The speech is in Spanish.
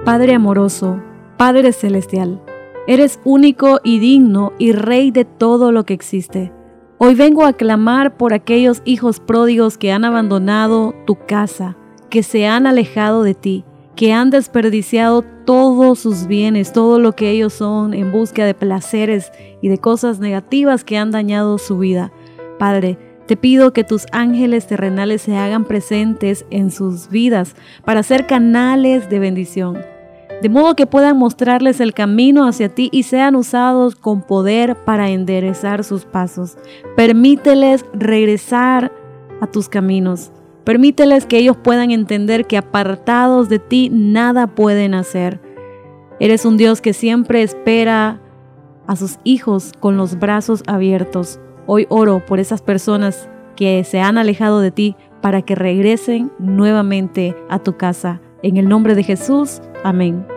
Padre amoroso, Padre celestial, eres único y digno y Rey de todo lo que existe. Hoy vengo a clamar por aquellos hijos pródigos que han abandonado tu casa, que se han alejado de ti, que han desperdiciado todos sus bienes, todo lo que ellos son en busca de placeres y de cosas negativas que han dañado su vida. Padre, te pido que tus ángeles terrenales se hagan presentes en sus vidas para ser canales de bendición, de modo que puedan mostrarles el camino hacia ti y sean usados con poder para enderezar sus pasos. Permíteles regresar a tus caminos. Permíteles que ellos puedan entender que apartados de ti nada pueden hacer. Eres un Dios que siempre espera a sus hijos con los brazos abiertos. Hoy oro por esas personas que se han alejado de ti para que regresen nuevamente a tu casa. En el nombre de Jesús, amén.